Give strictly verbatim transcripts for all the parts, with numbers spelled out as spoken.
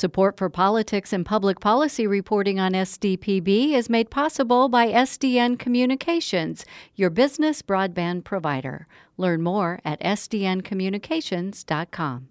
Support for politics and public policy reporting on S D P B is made possible by S D N Communications, your business broadband provider. Learn more at S D N communications dot com.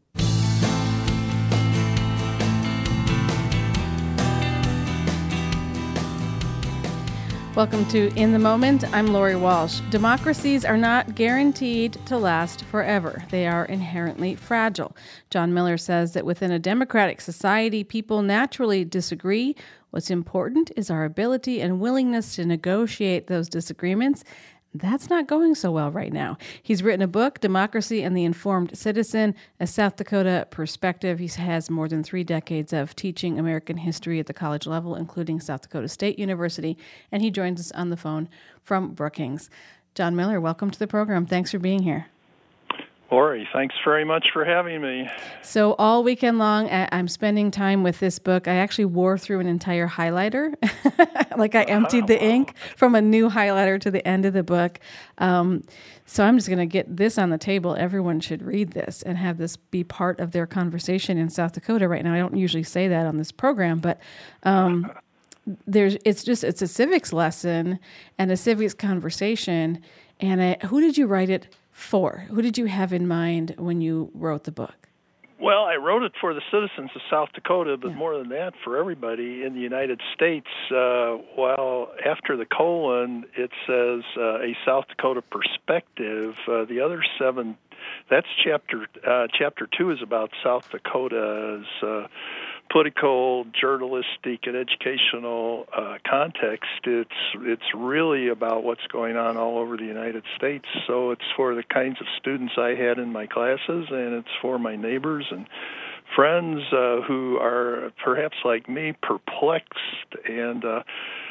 Welcome to In the Moment. I'm Lori Walsh. Democracies are not guaranteed to last forever. They are inherently fragile. John Miller says that within a democratic society, people naturally disagree. What's important is our ability and willingness to negotiate those disagreements. That's not going so well right now. He's written a book, Democracy and the Informed Citizen, a South Dakota perspective. He has more than three decades of teaching American history at the college level, including South Dakota State University, and he joins us on the phone from Brookings. John Miller, welcome to the program. Thanks for being here. Lori, thanks very much for having me. So all weekend long, I'm spending time with this book. I actually wore through an entire highlighter. Like I emptied the ink from a new highlighter to the end of the book. Um, so I'm just going to get this on the table. Everyone should read this and have this be part of their conversation in South Dakota right now. I don't usually say that on this program, but um, there's it's just it's a civics lesson and a civics conversation. And I, who did you write it for? Who did you have in mind when you wrote the book? Well, I wrote it for the citizens of South Dakota, but yeah. more than that, for everybody in the United States. Uh, while after the colon, it says uh, a South Dakota perspective. Uh, the other seven, that's chapter uh, chapter two is about South Dakota's uh, political, journalistic, and educational uh, context. It's it's really about what's going on all over the United States. So it's for the kinds of students I had in my classes, and it's for my neighbors and friends uh, who are perhaps like me, perplexed and uh,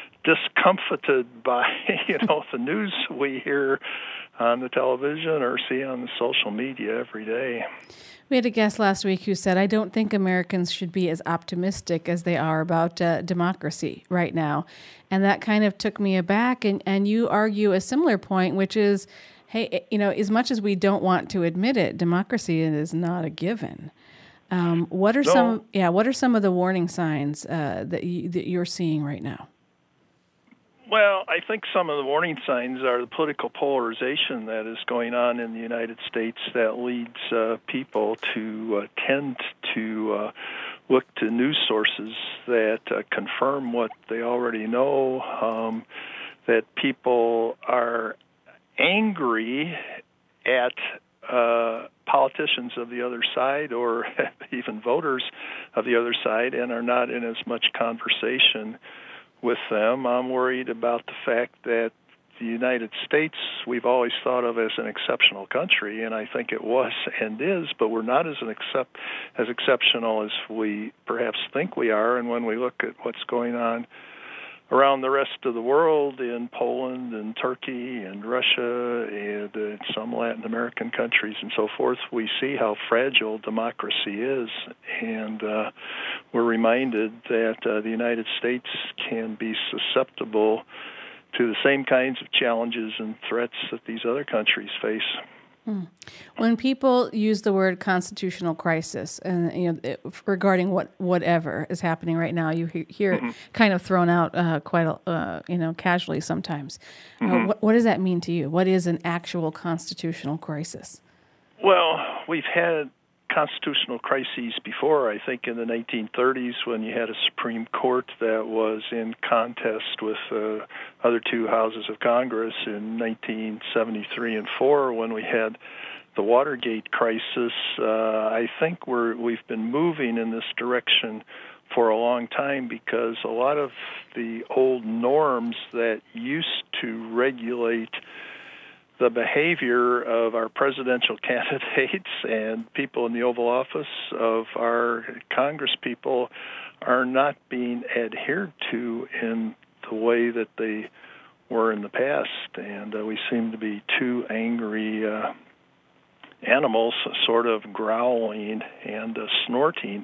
discomfited by you know the news we hear on the television or see on the social media every day. We had a guest last week who said, I don't think Americans should be as optimistic as they are about uh, democracy right now. And that kind of took me aback. And, and you argue a similar point, which is, hey, you know, as much as we don't want to admit it, democracy is not a given. Um, what are no. some, yeah, what are some of the warning signs uh, that, you, that you're seeing right now? Well, I think some of the warning signs are the political polarization that is going on in the United States that leads uh, people to uh, tend to uh, look to news sources that uh, confirm what they already know, um, that people are angry at uh, politicians of the other side or even voters of the other side and are not in as much conversation with them. I'm worried about the fact that the United States we've always thought of as an exceptional country, and I think it was and is, but we're not as an accept, as exceptional as we perhaps think we are. And when we look at what's going on around the rest of the world in Poland and Turkey and Russia and uh, some Latin American countries and so forth, we see how fragile democracy is. And uh, we're reminded that uh, the United States can be susceptible to the same kinds of challenges and threats that these other countries face. Hmm. When people use the word constitutional crisis, and you know, regarding what whatever is happening right now, you hear mm-hmm. it kind of thrown out uh, quite, uh, you know, casually sometimes. Mm-hmm. Uh, what, what does that mean to you? What is an actual constitutional crisis? Well, we've had constitutional crises before. I think in the nineteen thirties, when you had a Supreme Court that was in contest with uh, other two houses of Congress in nineteen seventy-three and four, when we had the Watergate crisis. Uh, I think we're we've been moving in this direction for a long time because a lot of the old norms that used to regulate the behavior of our presidential candidates and people in the Oval Office, of our Congress people, are not being adhered to in the way that they were in the past. And uh, we seem to be two angry uh, animals sort of growling and uh, snorting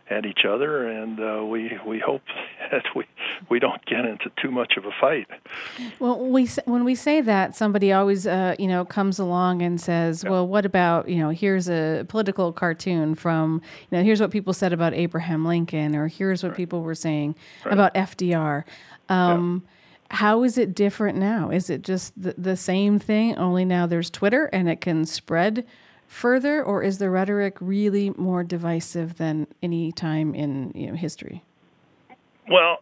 at each other, and uh, we we hope that we we don't get into too much of a fight. Well, we when we say that, somebody always uh, you know comes along and says, yeah. "Well, what about you know? Here's a political cartoon from you know. Here's what people said about Abraham Lincoln, or here's what right. people were saying right. about F D R." Um, yeah. How is it different now? Is it just the, the same thing? Only now there's Twitter and it can spread further, or is the rhetoric really more divisive than any time in you know, history? Well,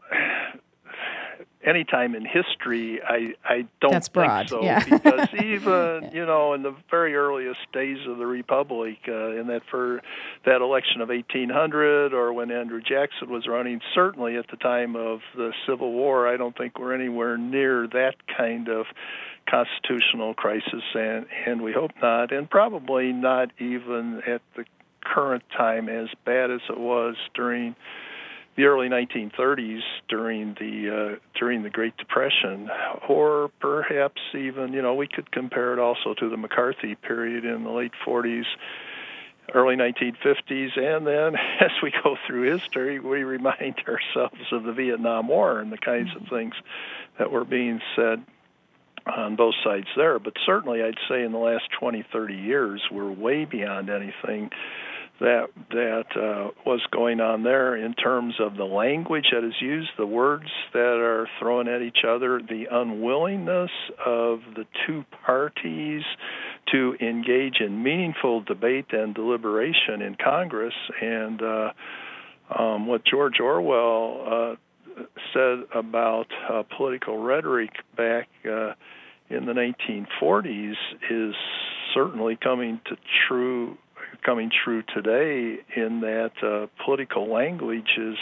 any time in history, I, I don't That's broad. think so. Yeah. Because even, you know, in the very earliest days of the Republic, uh, in that for that election of eighteen hundred, or when Andrew Jackson was running, certainly at the time of the Civil War, I don't think we're anywhere near that kind of constitutional crisis, and, and we hope not, and probably not even at the current time as bad as it was during the early nineteen thirties during the uh, during the Great Depression, or perhaps even, you know, we could compare it also to the McCarthy period in the late forties, early nineteen fifties, and then as we go through history, we remind ourselves of the Vietnam War and the kinds mm-hmm. of things that were being said on both sides there. But certainly I'd say in the last twenty, thirty years, we're way beyond anything that that uh, was going on there in terms of the language that is used, the words that are thrown at each other, the unwillingness of the two parties to engage in meaningful debate and deliberation in Congress. And uh, um, what George Orwell uh, said about uh, political rhetoric back uh, in the nineteen forties is certainly coming to true coming true today, in that uh, political language is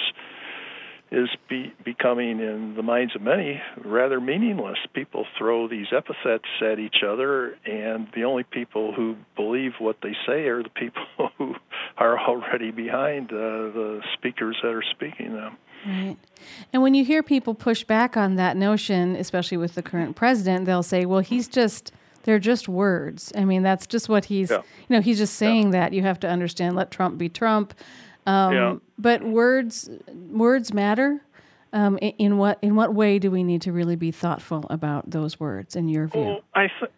is be, becoming, in the minds of many, rather meaningless. People throw these epithets at each other, and the only people who believe what they say are the people who are already behind uh, the speakers that are speaking them. Right. And when you hear people push back on that notion, especially with the current president, they'll say, well, he's just... they're just words. I mean, that's just what he's, yeah. you know, he's just saying yeah. that. You have to understand, let Trump be Trump. Um, yeah. But words words matter. Um, in, in what in what way do we need to really be thoughtful about those words, in your view? Well, I, th-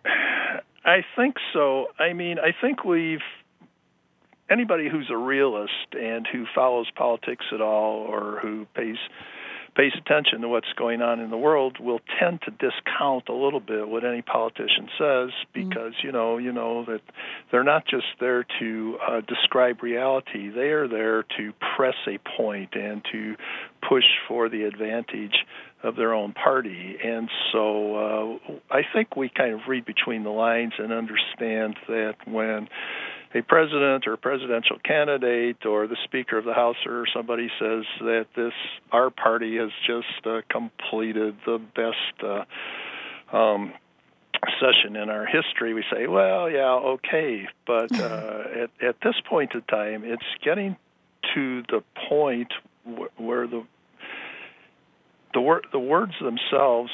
I think so. I mean, I think we've, anybody who's a realist and who follows politics at all, or who pays pays attention to what's going on in the world, will tend to discount a little bit what any politician says, because mm-hmm. you know you know that they're not just there to uh, describe reality. They are there to press a point and to push for the advantage of their own party. And so uh, I think we kind of read between the lines and understand that when a president or a presidential candidate or the Speaker of the House or somebody says that this our party has just uh, completed the best uh, um, session in our history, we say, well, yeah, okay. But uh, at, at this point in time, it's getting to the point w- where the the, wor- the words themselves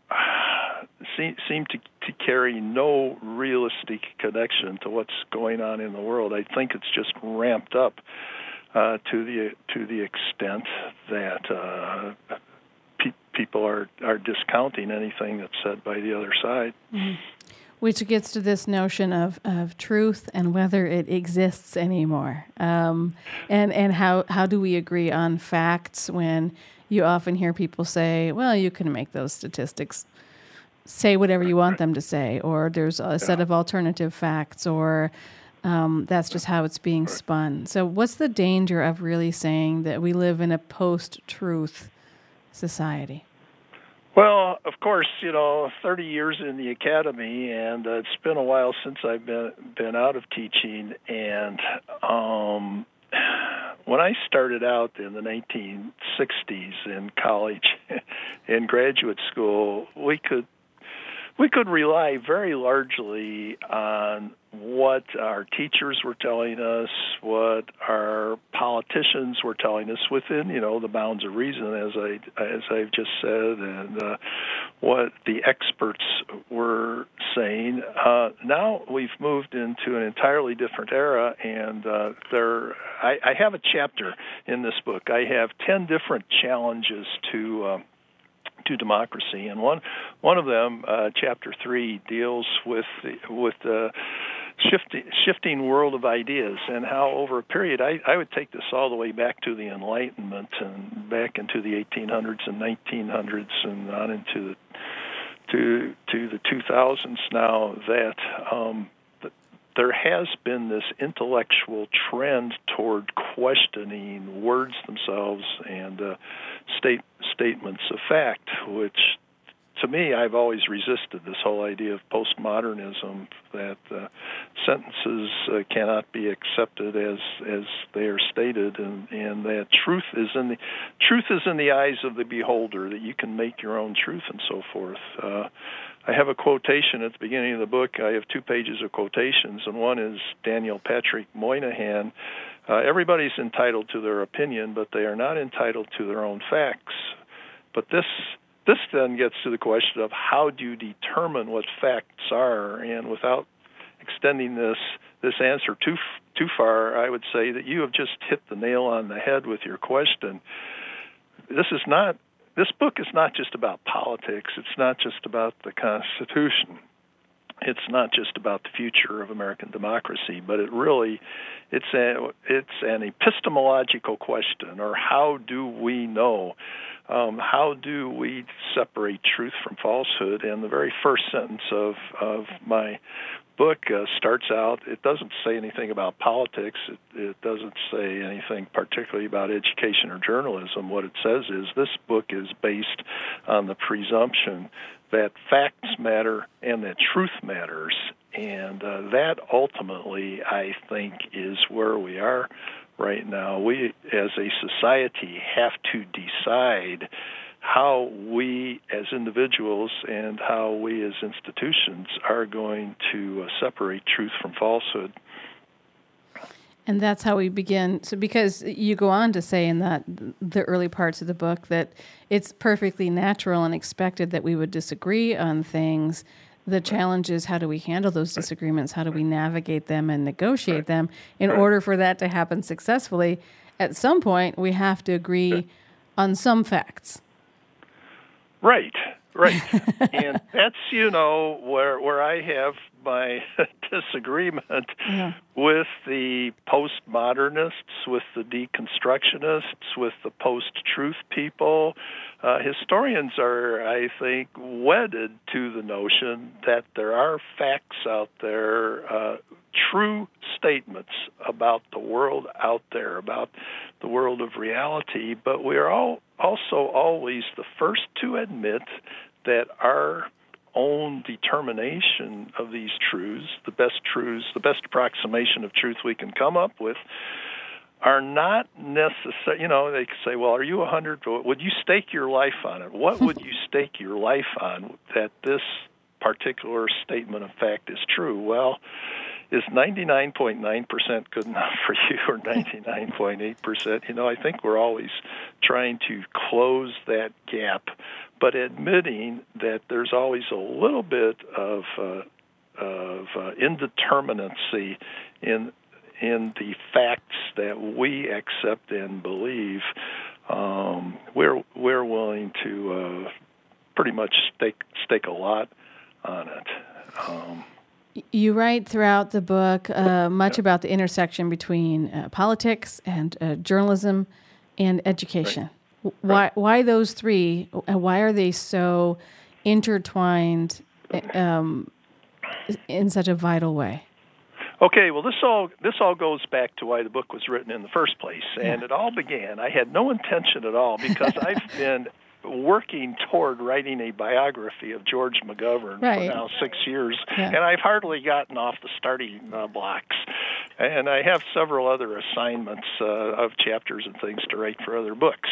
seem, seem to, to carry no realistic connection to what's going on in the world. I think it's just ramped up uh, to the to the extent that uh, pe- people are, are discounting anything that's said by the other side. Mm-hmm. Which gets to this notion of, of truth and whether it exists anymore. Um, and and how, how do we agree on facts when you often hear people say, well, you can make those statistics say whatever you want them to say, or there's a set of alternative facts, or um, that's just how it's being spun. So what's the danger of really saying that we live in a post-truth society? Well, of course, you know, thirty years in the academy, and uh, it's been a while since I've been been out of teaching. And um, when I started out in the nineteen sixties in college, in graduate school, we could we could rely very largely on what our teachers were telling us, what our politicians were telling us within, you know, the bounds of reason, as I as I've just said, and uh, what the experts were saying. Uh, now we've moved into an entirely different era, and uh, there. I, I have a chapter in this book. I have ten different challenges to. Uh, to democracy, and one one of them, uh, chapter three, deals with the, with the shifting shifting world of ideas, and how over a period, I, I would take this all the way back to the Enlightenment and back into the eighteen hundreds and nineteen hundreds and on into the to to the two thousands now, that um, there has been this intellectual trend toward questioning words themselves and uh, state statements of fact, which to me, I've always resisted this whole idea of postmodernism, that uh, sentences uh, cannot be accepted as as they are stated, and, and that truth is in the truth is in the eyes of the beholder, that you can make your own truth and so forth. Uh, I have a quotation at the beginning of the book. I have two pages of quotations, and one is Daniel Patrick Moynihan. Uh, everybody's entitled to their opinion, but they are not entitled to their own facts. But this this then gets to the question of how do you determine what facts are, and without extending this this answer too too far, I would say that you have just hit the nail on the head with your question. This is not This book is not just about politics. It's not just about the Constitution. It's not just about the future of American democracy, but it really, it's a, it's an epistemological question, or how do we know? Um, how do we separate truth from falsehood? And the very first sentence of, of my book uh, starts out, it doesn't say anything about politics. It, it doesn't say anything particularly about education or journalism. What it says is this book is based on the presumption that facts matter and that truth matters. And uh, that ultimately, I think, is where we are right now. We, as a society, have to decide how we as individuals and how we as institutions are going to uh, separate truth from falsehood. And that's how we begin. So because you go on to say in that the early parts of the book that it's perfectly natural and expected that we would disagree on things. The challenge is, how do we handle those disagreements? How do we navigate them and negotiate right. them in right. order for that to happen successfully? At some point, we have to agree right. on some facts. Right, right. And that's, you know, where where I have my disagreement yeah. with the postmodernists, with the deconstructionists, with the post-truth people. Uh, historians are, I think, wedded to the notion that there are facts out there, uh, true statements about the world out there, about the world of reality, but we are all also always the first to admit that our own determination of these truths, the best truths, the best approximation of truth we can come up with, are not necessary. You know, they say, well, are you a hundred? Would you stake your life on it? What would you stake your life on that this particular statement of fact is true? Well, is ninety-nine point nine percent good enough for you, or ninety-nine point eight percent? You know, I think we're always trying to close that gap, but admitting that there's always a little bit of uh, of uh, indeterminacy in in the facts that we accept and believe. Um, we're we're willing to uh, pretty much stake stake a lot on it. Um, You write throughout the book uh, much about the intersection between uh, politics and uh, journalism and education. Right. Why right. why those three? Why are they so intertwined um, in such a vital way? Okay, well, this all this all goes back to why the book was written in the first place, and yeah. it all began. I had no intention at all, because I've been working toward writing a biography of George McGovern right. for now six years, yeah. and I've hardly gotten off the starting uh, blocks. And I have several other assignments uh, of chapters and things to write for other books.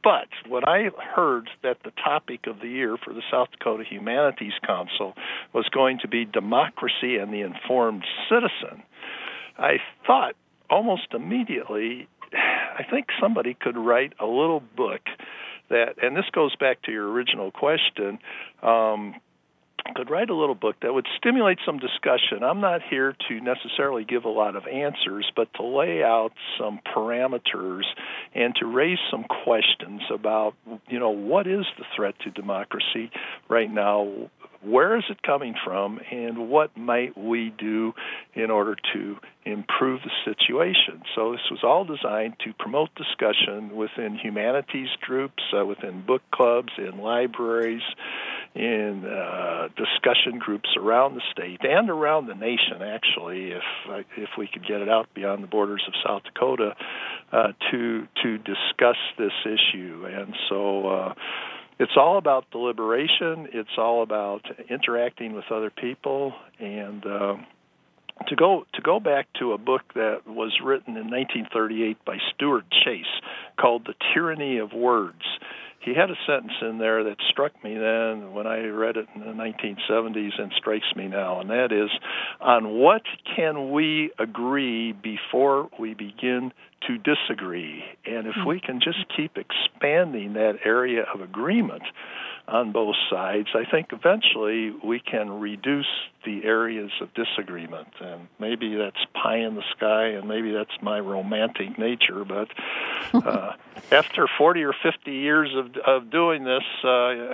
But when I heard that the topic of the year for the South Dakota Humanities Council was going to be democracy and the informed citizen, I thought almost immediately, I think somebody could write a little book that, and this goes back to your original question, um, could write a little book that would stimulate some discussion. I'm not here to necessarily give a lot of answers, but to lay out some parameters and to raise some questions about, you know, what is the threat to democracy right now? Where is it coming from, and what might we do in order to improve the situation? So this was all designed to promote discussion within humanities groups, uh, within book clubs, in libraries, in uh, discussion groups around the state and around the nation, actually, if uh, if we could get it out beyond the borders of South Dakota, uh, to to discuss this issue. And so uh, it's all about deliberation. It's all about interacting with other people. And uh, to go to go back to a book that was written in nineteen thirty-eight by Stuart Chase called The Tyranny of Words. He had a sentence in there that struck me then when I read it in the nineteen seventies and strikes me now, and that is, on what can we agree before we begin to disagree? And if we can just keep expanding that area of agreement on both sides, I think eventually we can reduce the areas of disagreement. And maybe that's pie in the sky, and maybe that's my romantic nature, but uh, after forty or fifty years of, of doing this, uh,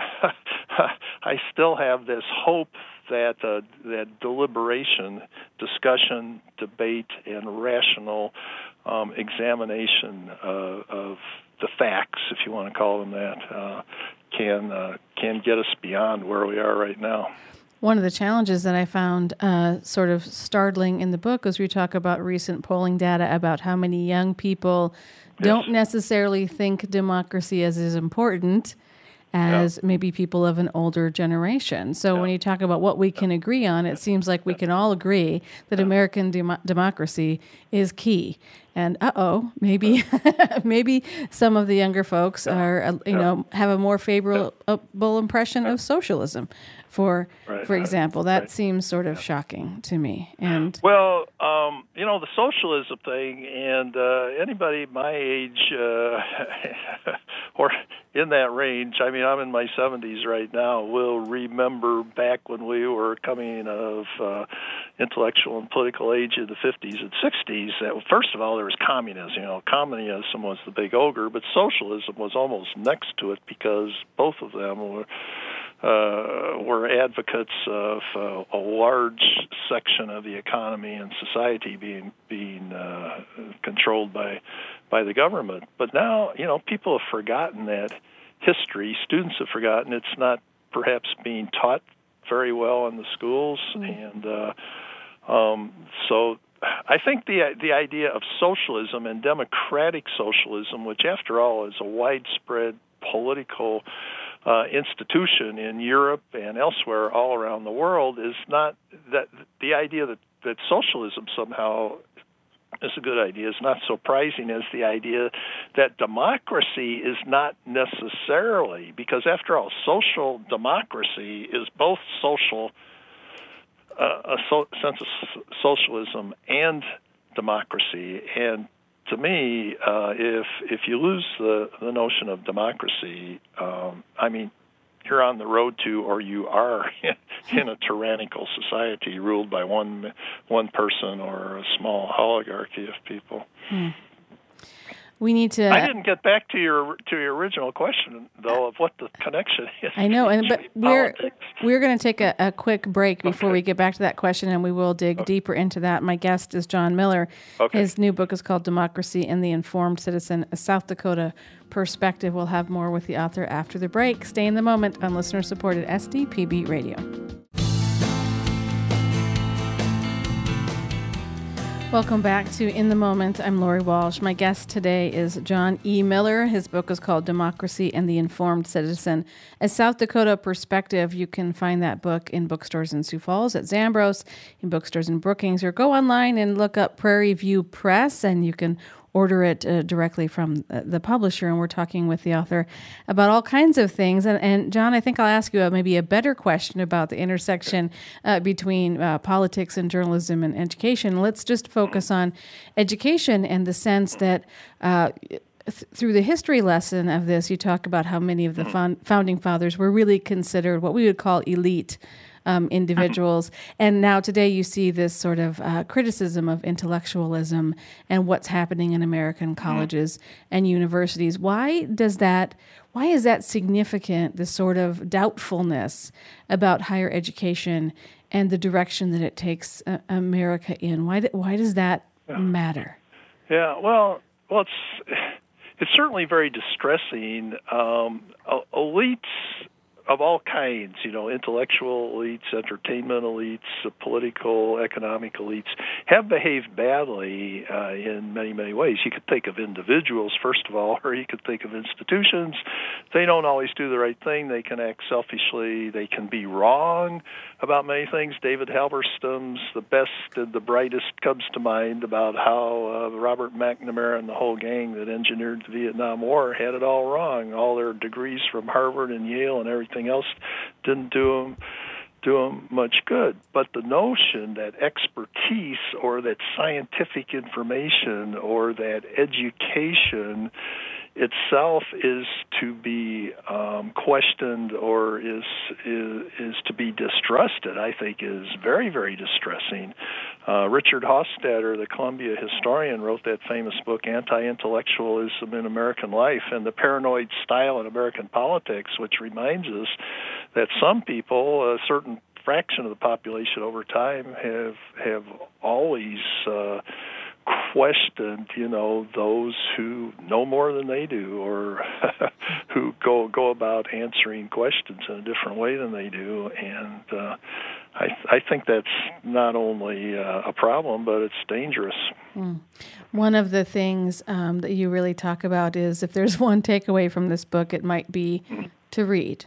I still have this hope that uh, that deliberation, discussion, debate, and rational um, examination uh, of the facts, if you want to call them that, uh, can uh, can get us beyond where we are right now. One of the challenges that I found uh, sort of startling in the book was we talk about recent polling data about how many young people yes. don't necessarily think democracy is as important as yeah. maybe people of an older generation. So yeah. when you talk about what we can agree on, it seems like we can all agree that yeah. American dem- democracy is key. And uh-oh, maybe maybe some of the younger folks are, uh, you yeah. know, have a more favorable yeah. impression of socialism, for right, for example. Right, that right. seems sort of yeah. shocking to me. And well, um, you know, the socialism thing, and uh, anybody my age uh, or in that range, I mean, I'm in my seventies right now, will remember back when we were coming of uh, intellectual and political age in the fifties and sixties, that first of all, there was communism. You know, communism was the big ogre, but socialism was almost next to it because both of them were uh, were advocates of uh, a large section of the economy and society being being uh, controlled by by the government. But now, you know, people have forgotten that history. Students have forgotten. It's not perhaps being taught very well in the schools, mm. and uh, um, so. I think the the idea of socialism and democratic socialism, which after all is a widespread political uh, institution in Europe and elsewhere all around the world, is not that the idea that, that socialism somehow is a good idea is not surprising as the idea that democracy is not necessarily, because after all, social democracy is both social Uh, a so, sense of socialism and democracy, and to me, uh, if if you lose the, the notion of democracy, um, I mean, you're on the road to, or you are in a tyrannical society ruled by one one person or a small oligarchy of people. Hmm. We need to. I didn't get back to your to your original question, though, of what the connection is. I know, and but we're we're going to take a, a quick break before okay. we get back to that question, and we will dig okay. deeper into that. My guest is John Miller. Okay. His new book is called Democracy and the Informed Citizen: A South Dakota Perspective. We'll have more with the author after the break. Stay in the moment on listener-supported S D P B Radio. Welcome back to In the Moment. I'm Lori Walsh. My guest today is John E. Miller. His book is called Democracy and the Informed Citizen: A South Dakota Perspective. You can find that book in bookstores in Sioux Falls, at Zambros, in bookstores in Brookings, or go online and look up Prairie View Press, and you can order it uh, directly from the publisher. And we're talking with the author about all kinds of things. And, and John, I think I'll ask you a, maybe a better question about the intersection uh, between uh, politics and journalism and education. Let's just focus on education and the sense that uh, th- through the history lesson of this, you talk about how many of the found- founding fathers were really considered what we would call elite Um, individuals. And now today you see this sort of uh, criticism of intellectualism and what's happening in American colleges mm-hmm. and universities. Why does that, why is that significant, this sort of doubtfulness about higher education and the direction that it takes uh, America in? Why, do, why does that yeah. matter? Yeah, well, well, it's, it's certainly very distressing. Um, elites of all kinds, you know, intellectual elites, entertainment elites, uh, political, economic elites, have behaved badly uh, in many, many ways. You could think of individuals, first of all, or you could think of institutions. They don't always do the right thing. They can act selfishly. They can be wrong about many things. David Halberstam's The Best and the Brightest comes to mind about how uh, Robert McNamara and the whole gang that engineered the Vietnam War had it all wrong. All their degrees from Harvard and Yale and everything else didn't do them do them much good. But the notion that expertise or that scientific information or that education itself is to be um, questioned or is, is is to be distrusted, I think is very, very distressing. Uh, Richard Hofstadter, the Columbia historian, wrote that famous book, Anti-Intellectualism in American Life, and the Paranoid Style in American Politics, which reminds us that some people, a certain fraction of the population over time, have, have always uh, questioned, you know, those who know more than they do, or who go go about answering questions in a different way than they do, and uh, I I think that's not only uh, a problem, but it's dangerous. Mm. One of the things um, that you really talk about is, if there's one takeaway from this book, it might be mm. to read.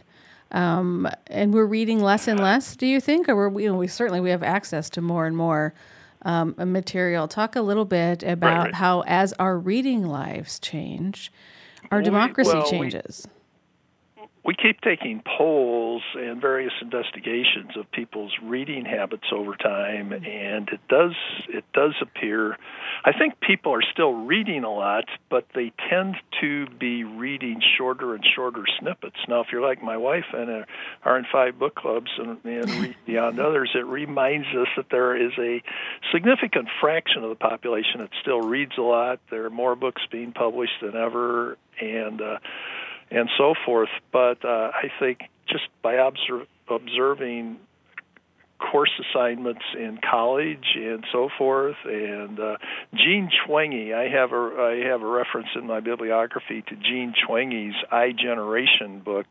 Um, and we're reading less and less, do you think? Or we're, you know, we certainly we have access to more and more Um, material. Talk a little bit about right, right. how, as our reading lives change, our we, democracy well, changes. We, we keep taking polls and various investigations of people's reading habits over time, and it does it does appear, I think people are still reading a lot, but they tend to be reading shorter and shorter snippets. Now, if you're like my wife and uh, are in five book clubs and, and read beyond others, it reminds us that there is a significant fraction of the population that still reads a lot. There are more books being published than ever, and uh, and so forth. But uh, I think just by observe, observing course assignments in college and so forth, and uh, Jean Twenge, I have a I have a reference in my bibliography to Jean Twenge's iGeneration book,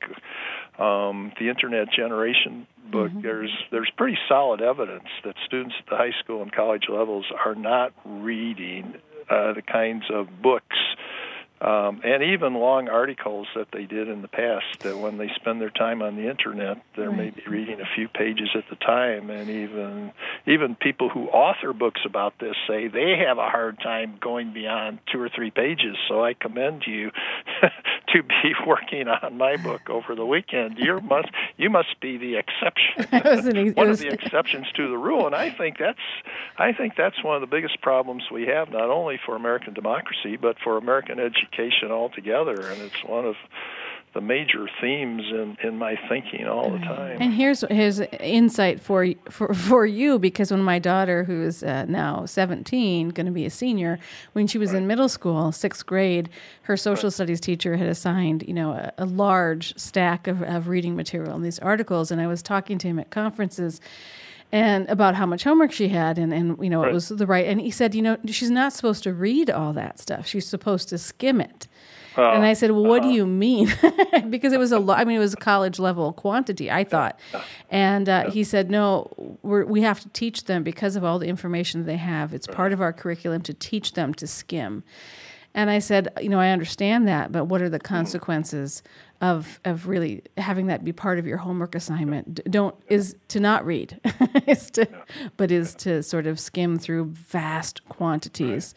um, the Internet Generation book. Mm-hmm. There's there's pretty solid evidence that students at the high school and college levels are not reading uh, the kinds of books Um, and even long articles that they did in the past, that when they spend their time on the Internet, they're right. maybe reading a few pages at the time. And even even people who author books about this say they have a hard time going beyond two or three pages. So I commend you to be working on my book over the weekend. You must you must be the exception, ex- one was... of the exceptions to the rule. And I think that's I think that's one of the biggest problems we have, not only for American democracy, but for American education. Education altogether, and it's one of the major themes in, in my thinking all the time. And here's his insight for for for you, because when my daughter, who is uh, now seventeen, going to be a senior, when she was right. in middle school, sixth grade, her social right. studies teacher had assigned, you know, a, a large stack of, of reading material and these articles, and I was talking to him at conferences and about how much homework she had, and, and you know, right. it was the right, and he said, you know, she's not supposed to read all that stuff. She's supposed to skim it. Uh, and I said, well, what uh, do you mean? Because it was a lot, I mean, it was a college level quantity, I thought. And uh, he said, no, we're, we have to teach them, because of all the information they have. It's part of our curriculum to teach them to skim. And I said, you know, I understand that, but what are the consequences of of really having that be part of your homework assignment? Don't is to not read, is to, but is to sort of skim through vast quantities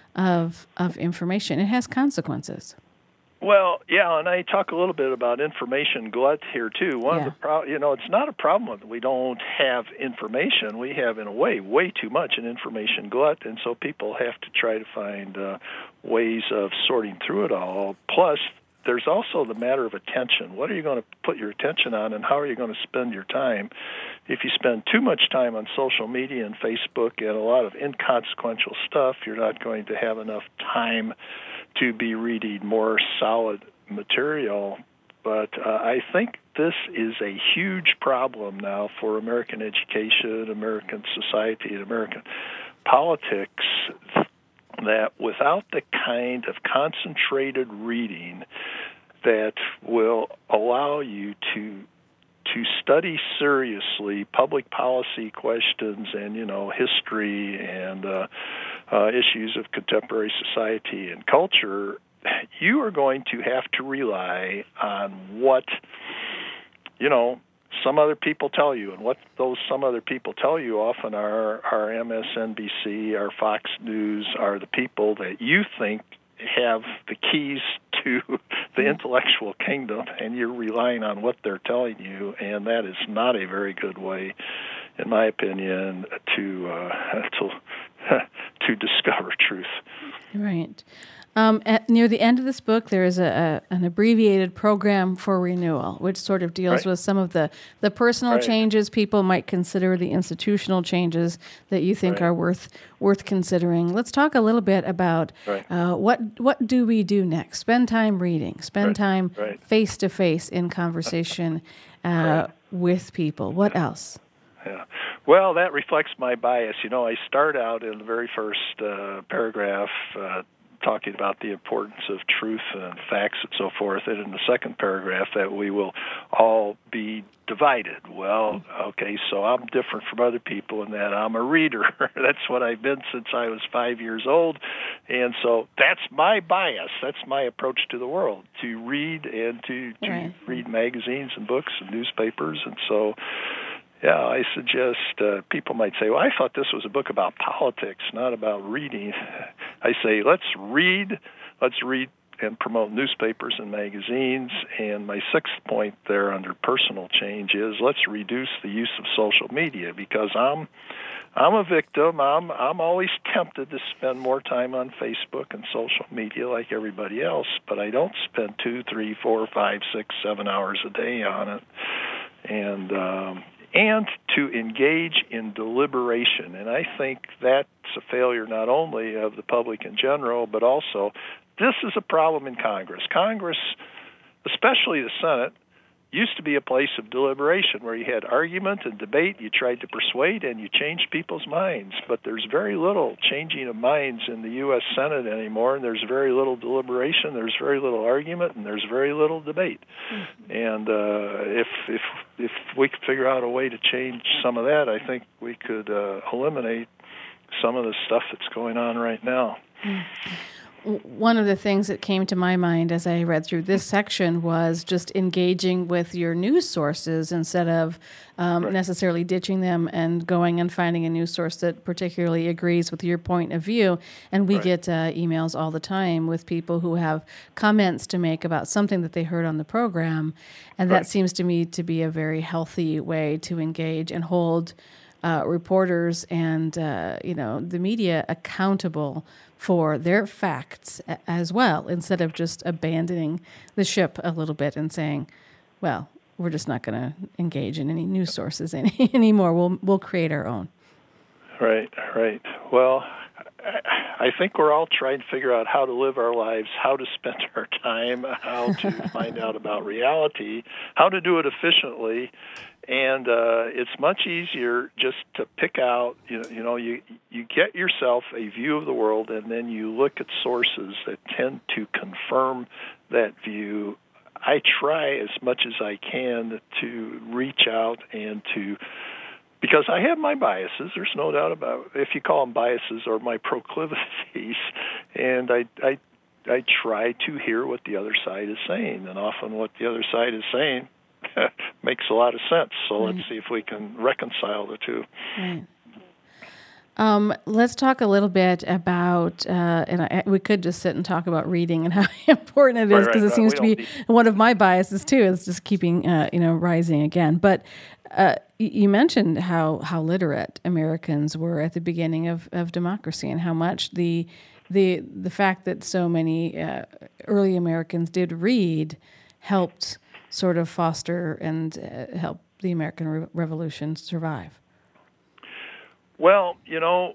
of of information. It has consequences. Well, yeah, and I talk a little bit about information glut here too. One yeah. of the pro- you know, it's not a problem that we don't have information. We have, in a way, way too much an information glut, and so people have to try to find uh, ways of sorting through it all. Plus, there's also the matter of attention. What are you going to put your attention on, and how are you going to spend your time? If you spend too much time on social media and Facebook and a lot of inconsequential stuff, you're not going to have enough time to be reading more solid material. But uh, I think this is a huge problem now for American education, American society, and American politics, that without the kind of concentrated reading that will allow you to to study seriously public policy questions and, you know, history and uh, uh, issues of contemporary society and culture, you are going to have to rely on what, you know, some other people tell you. And what those some other people tell you often are, are M S N B C, are Fox News, are the people that you think have the keys to the intellectual kingdom, and you're relying on what they're telling you, and that is not a very good way, in my opinion, to uh, to to discover truth. Right. Um, at, near the end of this book, there is a, a an abbreviated program for renewal, which sort of deals right. with some of the, the personal right. changes people might consider, the institutional changes that you think right. are worth worth considering. Let's talk a little bit about right. uh, what what do we do next? Spend time reading. Spend right. time right. face to face in conversation uh, right. with people. What else? Yeah. Well, that reflects my bias. You know, I start out in the very first uh, paragraph uh, talking about the importance of truth and facts and so forth, and in the second paragraph that we will all be divided. Well, okay, so I'm different from other people in that I'm a reader. That's what I've been since I was five years old, and so that's my bias. That's my approach to the world, to read and to, to right. read magazines and books and newspapers, and so yeah, I suggest uh, people might say, well, I thought this was a book about politics, not about reading. I say, let's read, let's read and promote newspapers and magazines. And my sixth point there under personal change is let's reduce the use of social media, because I'm I'm a victim. I'm I'm always tempted to spend more time on Facebook and social media like everybody else, but I don't spend two, three, four, five, six, seven hours a day on it. And um, and to engage in deliberation. And I think that's a failure not only of the public in general, but also this is a problem in Congress. Congress, especially the Senate, used to be a place of deliberation where you had argument and debate, you tried to persuade, and you changed people's minds. But there's very little changing of minds in the U S Senate anymore, and there's very little deliberation, there's very little argument, and there's very little debate. Mm-hmm. And uh, if if if we could figure out a way to change some of that, I think we could uh, eliminate some of the stuff that's going on right now. Mm-hmm. One of the things that came to my mind as I read through this section was just engaging with your news sources instead of um, right. necessarily ditching them and going and finding a news source that particularly agrees with your point of view. And we right. get uh, emails all the time with people who have comments to make about something that they heard on the program. And right. that seems to me to be a very healthy way to engage and hold uh, reporters and uh, you know the media accountable for their facts as well, instead of just abandoning the ship a little bit and saying, well, we're just not going to engage in any news sources any, anymore. We'll we'll create our own. Right, right. Well, I think we're all trying to figure out how to live our lives, how to spend our time, how to find out about reality, how to do it efficiently. And uh, it's much easier just to pick out, you know, you know, you you get yourself a view of the world, and then you look at sources that tend to confirm that view. I try as much as I can to reach out and to, because I have my biases, there's no doubt about it, if you call them biases or my proclivities, and I, I, I try to hear what the other side is saying, and often what the other side is saying makes a lot of sense. So right. let's see if we can reconcile the two. Right. Um, let's talk a little bit about, uh, and I, we could just sit and talk about reading and how important it is, because right, right, it seems to be need... one of my biases too, is just keeping, uh, you know, rising again. But uh, you mentioned how, how literate Americans were at the beginning of, of democracy, and how much the the the fact that so many uh, early Americans did read helped sort of foster and uh, help the American Re- Revolution survive. Well, you know,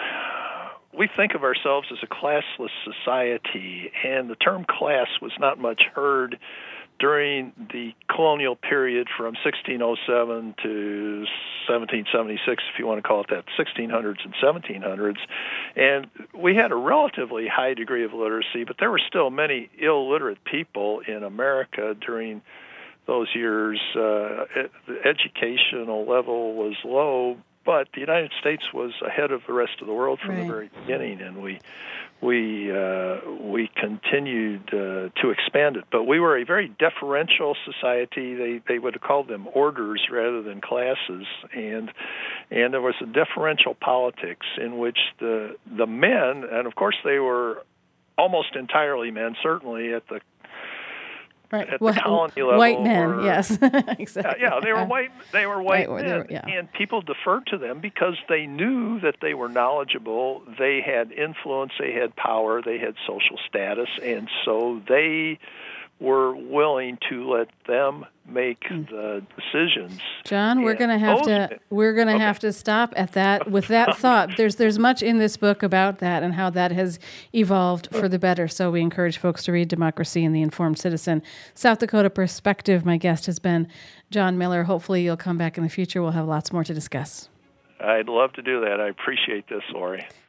we think of ourselves as a classless society, and the term class was not much heard during the colonial period from sixteen oh seven to seventeen seventy-six, if you want to call it that, sixteen hundreds and seventeen hundreds. And we had a relatively high degree of literacy, but there were still many illiterate people in America during those years. Uh, the educational level was low, but the United States was ahead of the rest of the world from right. the very beginning, and we we uh, we continued uh, to expand it. But we were a very deferential society. They they would have called them orders rather than classes, and and there was a deferential politics in which the the men, and of course they were almost entirely men, certainly at the Right. At well, the colony level, white men, or, yes, exactly. Yeah, they were white. They were white right, men, they were, yeah. and people deferred to them because they knew that they were knowledgeable. They had influence. They had power. They had social status, and so they were willing to let them make the decisions. John, we're going to have to we're going to okay. have to stop at that with that thought. There's there's much in this book about that and how that has evolved for the better. So we encourage folks to read Democracy and the Informed Citizen. South Dakota Perspective. My guest has been John Miller. Hopefully you'll come back in the future. We'll have lots more to discuss. I'd love to do that. I appreciate this, Lori.